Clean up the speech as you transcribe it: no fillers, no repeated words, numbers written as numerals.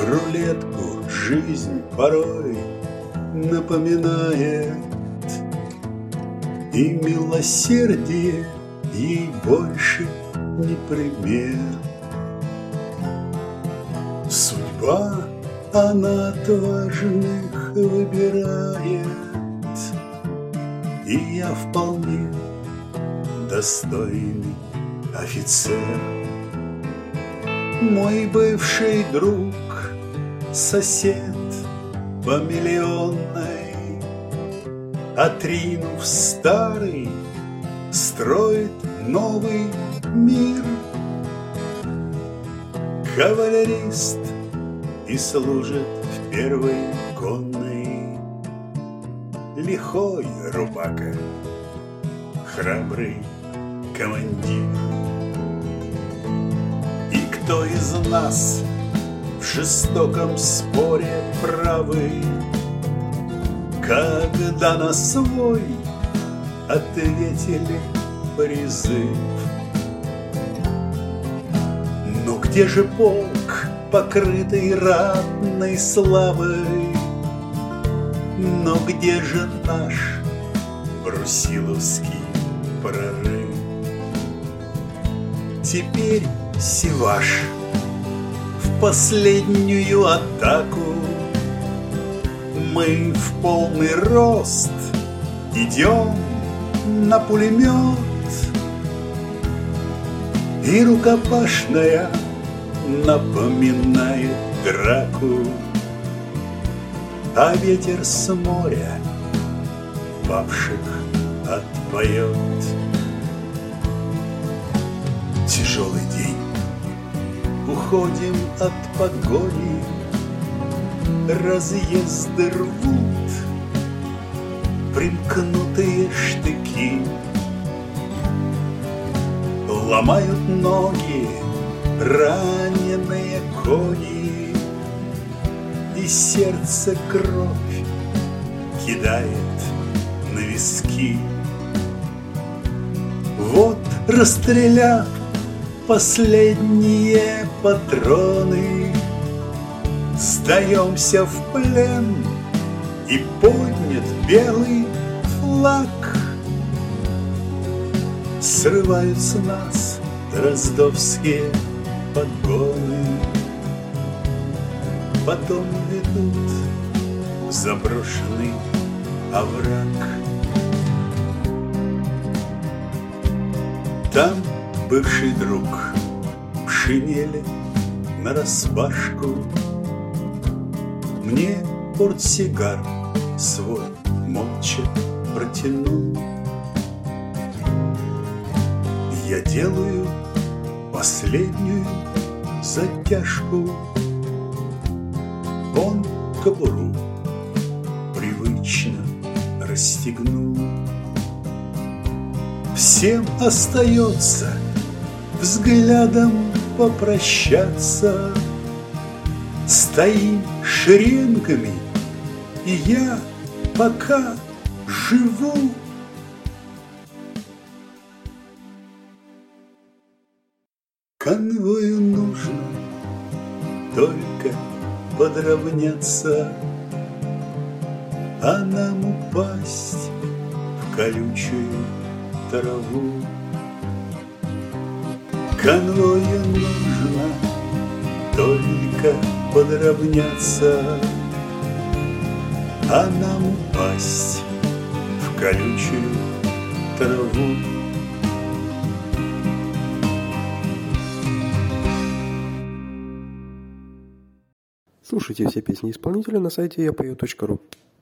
рулетку жизнь порой напоминает, и милосердие ей больше не пример. Судьба, она отважных выбирает, и я вполне достойный офицер. Мой бывший друг, сосед по миллионной, отринув старый, строит новый мир. Кавалерист и служит в первой конной, лихой рубака, храбрый командир. И кто из нас в жестоком споре правый, когда на свой ответили призыв? Но где же полк, покрытый ратной славой? Но где же наш брусиловский прорыв? Теперь Севаш в последнюю атаку, мы в полный рост идем на пулемет, и рукопашная напоминает драку, а ветер с моря павших отпоет. Тяжелый день, уходим от погони, разъезды рвут примкнутые штыки, ломают ноги раненые кони, и сердце кровь кидает на виски. Вот, расстреляв последние патроны, сдаемся в плен, и поднят белый флаг. Срывают с нас дроздовские погоны, потом ведут в заброшенный овраг. Там бывший друг в шинели нараспашку мне портсигар свой молча протянул. Я делаю последнюю затяжку, он кобуру привычно расстегнул. Всем остается взглядом попрощаться. Стоим шеренгами, и я пока живу. Конвою нужно только подравняться, а нам упасть в колючую траву. Конвою нужно только подравняться, а нам упасть в колючую траву. Слушайте все песни исполнителя на сайте yapeo.ru.